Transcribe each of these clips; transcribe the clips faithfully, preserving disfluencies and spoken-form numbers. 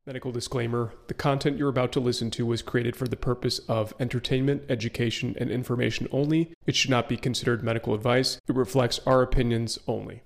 Medical disclaimer: the content you're about to listen to was created for the purpose of entertainment, education, and information only. It should not be considered medical advice. It reflects our opinions only.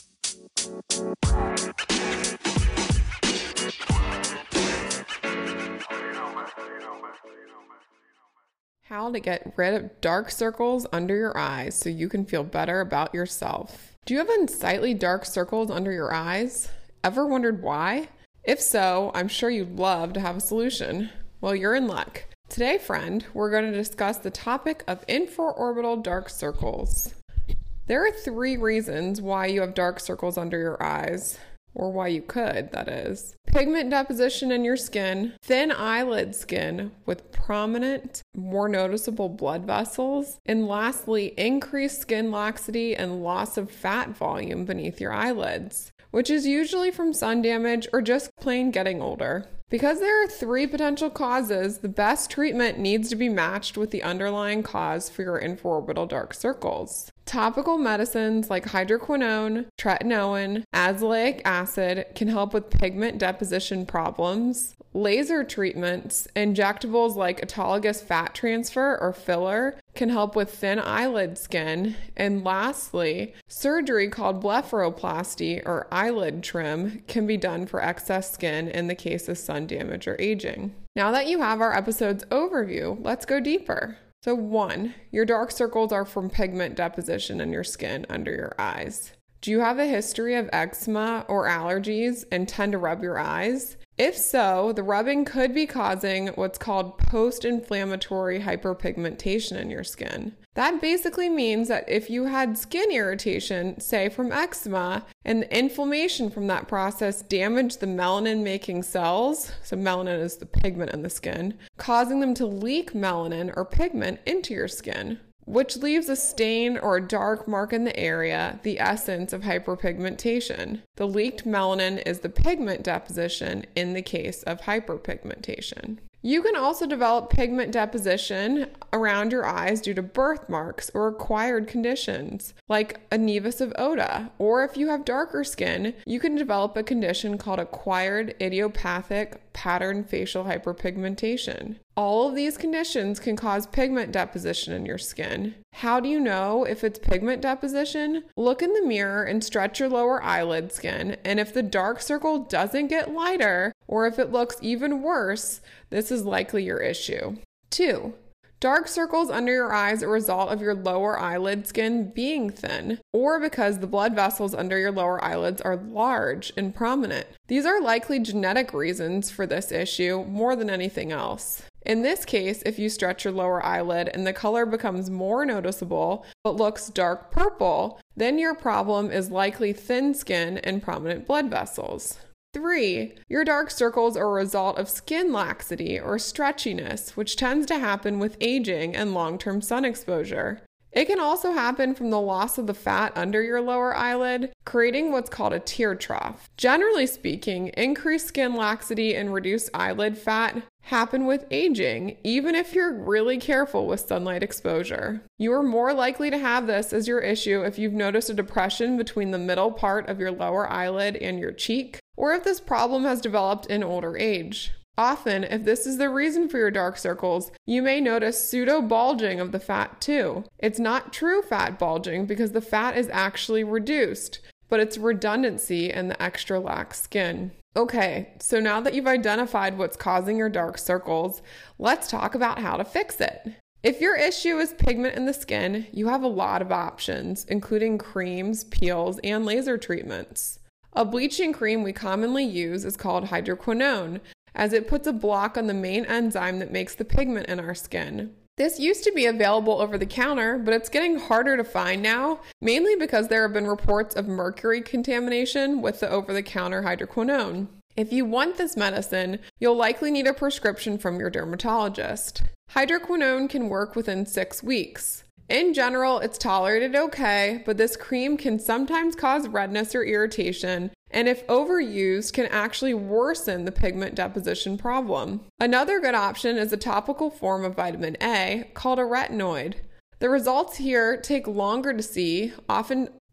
How to get rid of dark circles under your eyes so you can feel better about yourself. Do you have unsightly dark circles under your eyes? Ever wondered why? If so, I'm sure you'd love to have a solution. Well, you're in luck. Today, friend, we're going to discuss the topic of infraorbital dark circles. There are three reasons why you have dark circles under your eyes, or why you could, that is. Pigment deposition in your skin, thin eyelid skin with prominent, more noticeable blood vessels, and lastly, increased skin laxity and loss of fat volume beneath your eyelids, which is usually from sun damage or just plain getting older. Because there are three potential causes, the best treatment needs to be matched with the underlying cause for your infraorbital dark circles. Topical medicines like hydroquinone, tretinoin, azelaic acid can help with pigment deposition problems. Laser treatments, injectables like autologous fat transfer or filler, can help with thin eyelid skin. And lastly, surgery called blepharoplasty or eyelid trim can be done for excess skin in the case of sun damage or aging. Now that you have our episode's overview, let's go deeper. So one, your dark circles are from pigment deposition in your skin under your eyes. Do you have a history of eczema or allergies and tend to rub your eyes? If so, the rubbing could be causing what's called post-inflammatory hyperpigmentation in your skin. That basically means that if you had skin irritation, say from eczema, and the inflammation from that process damaged the melanin-making cells, so melanin is the pigment in the skin, causing them to leak melanin or pigment into your skin, which leaves a stain or a dark mark in the area, the essence of hyperpigmentation. The leaked melanin is the pigment deposition in the case of hyperpigmentation. You can also develop pigment deposition around your eyes due to birthmarks or acquired conditions, like a nevus of Oda, or if you have darker skin, you can develop a condition called acquired idiopathic pattern facial hyperpigmentation. All of these conditions can cause pigment deposition in your skin. How do you know if it's pigment deposition? Look in the mirror and stretch your lower eyelid skin, and if the dark circle doesn't get lighter, or if it looks even worse, this is likely your issue. Two, dark circles under your eyes are a result of your lower eyelid skin being thin, or because the blood vessels under your lower eyelids are large and prominent. These are likely genetic reasons for this issue more than anything else. In this case, if you stretch your lower eyelid and the color becomes more noticeable but looks dark purple, then your problem is likely thin skin and prominent blood vessels. Three, your dark circles are a result of skin laxity or stretchiness, which tends to happen with aging and long-term sun exposure. It can also happen from the loss of the fat under your lower eyelid, creating what's called a tear trough. Generally speaking, increased skin laxity and reduced eyelid fat happen with aging, even if you're really careful with sunlight exposure. You are more likely to have this as your issue if you've noticed a depression between the middle part of your lower eyelid and your cheek, or if this problem has developed in older age. Often, if this is the reason for your dark circles, you may notice pseudo-bulging of the fat too. It's not true fat bulging because the fat is actually reduced, but it's redundancy in the extra lax skin. Okay, so now that you've identified what's causing your dark circles, let's talk about how to fix it. If your issue is pigment in the skin, you have a lot of options, including creams, peels, and laser treatments. A bleaching cream we commonly use is called hydroquinone, as it puts a block on the main enzyme that makes the pigment in our skin. This used to be available over the counter, but it's getting harder to find now, mainly because there have been reports of mercury contamination with the over-the-counter hydroquinone. If you want this medicine, you'll likely need a prescription from your dermatologist. Hydroquinone can work within six weeks. In general, it's tolerated okay, but this cream can sometimes cause redness or irritation, and if overused, can actually worsen the pigment deposition problem. Another good option is a topical form of vitamin A called a retinoid. The results here take longer to see, often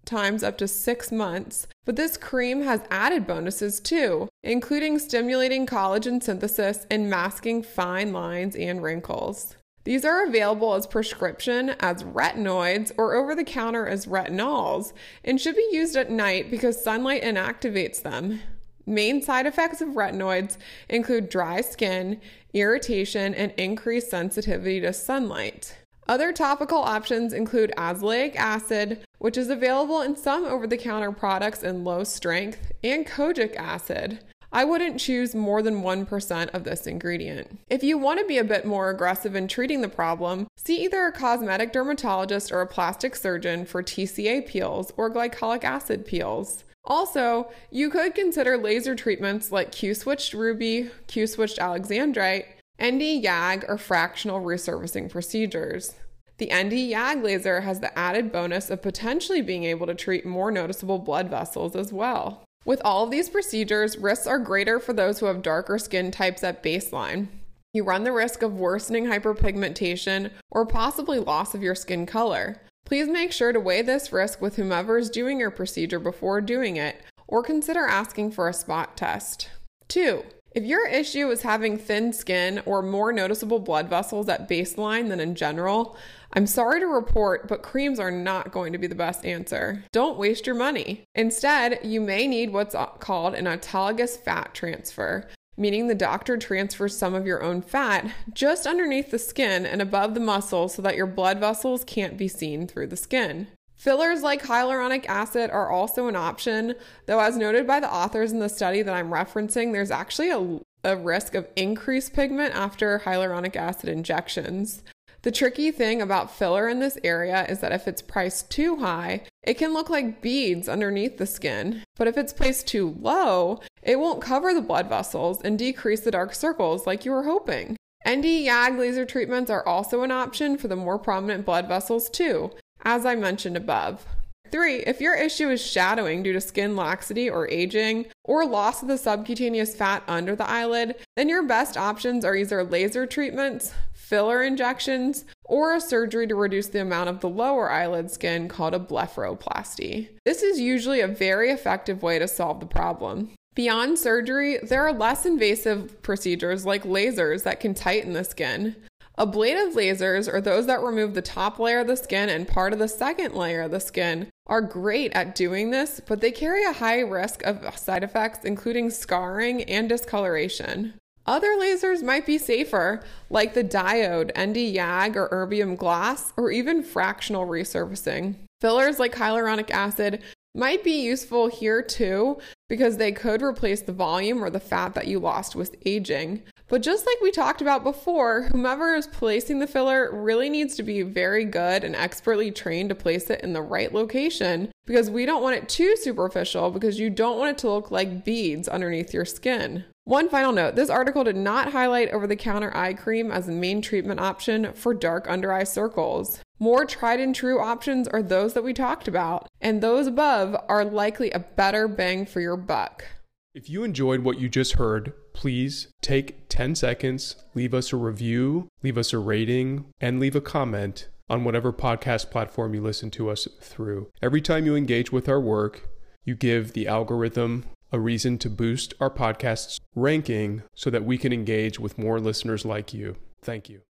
sometimes up to six months. But this cream has added bonuses too, including stimulating collagen synthesis and masking fine lines and wrinkles. These are available as prescription as retinoids or over-the-counter as retinols and should be used at night because sunlight inactivates them. Main side effects of retinoids include dry skin, irritation, and increased sensitivity to sunlight. Other topical options include azelaic acid, which is available in some over-the-counter products in low strength, and kojic acid. I wouldn't choose more than one percent of this ingredient. If you want to be a bit more aggressive in treating the problem, see either a cosmetic dermatologist or a plastic surgeon for T C A peels or glycolic acid peels. Also, you could consider laser treatments like Q-switched ruby, Q-switched alexandrite, N D Y A G, or fractional resurfacing procedures. The N D Y A G laser has the added bonus of potentially being able to treat more noticeable blood vessels as well. With all of these procedures, risks are greater for those who have darker skin types at baseline. You run the risk of worsening hyperpigmentation or possibly loss of your skin color. Please make sure to weigh this risk with whomever is doing your procedure before doing it, or consider asking for a spot test. Two, if your issue is having thin skin or more noticeable blood vessels at baseline than in general, I'm sorry to report, but creams are not going to be the best answer. Don't waste your money. Instead, you may need what's called an autologous fat transfer, meaning the doctor transfers some of your own fat just underneath the skin and above the muscle so that your blood vessels can't be seen through the skin. Fillers like hyaluronic acid are also an option, though as noted by the authors in the study that I'm referencing, there's actually a, a risk of increased pigment after hyaluronic acid injections. The tricky thing about filler in this area is that if it's priced too high, it can look like beads underneath the skin. But if it's placed too low, it won't cover the blood vessels and decrease the dark circles like you were hoping. N D Y A G laser treatments are also an option for the more prominent blood vessels too, as I mentioned above. Three, if your issue is shadowing due to skin laxity or aging, or loss of the subcutaneous fat under the eyelid, then your best options are either laser treatments, filler injections, or a surgery to reduce the amount of the lower eyelid skin called a blepharoplasty. This is usually a very effective way to solve the problem. Beyond surgery, there are less invasive procedures like lasers that can tighten the skin. Ablative lasers, or those that remove the top layer of the skin and part of the second layer of the skin, are great at doing this, but they carry a high risk of side effects, including scarring and discoloration. Other lasers might be safer, like the diode, N D Y A G, or erbium glass, or even fractional resurfacing. Fillers like hyaluronic acid might be useful here too, because they could replace the volume or the fat that you lost with aging. But just like we talked about before, whomever is placing the filler really needs to be very good and expertly trained to place it in the right location, because we don't want it too superficial because you don't want it to look like beads underneath your skin. One final note, this article did not highlight over-the-counter eye cream as the main treatment option for dark under-eye circles. More tried and true options are those that we talked about, and those above are likely a better bang for your buck. If you enjoyed what you just heard, please take ten seconds, leave us a review, leave us a rating, and leave a comment on whatever podcast platform you listen to us through. Every time you engage with our work, you give the algorithm a reason to boost our podcast's ranking so that we can engage with more listeners like you. Thank you.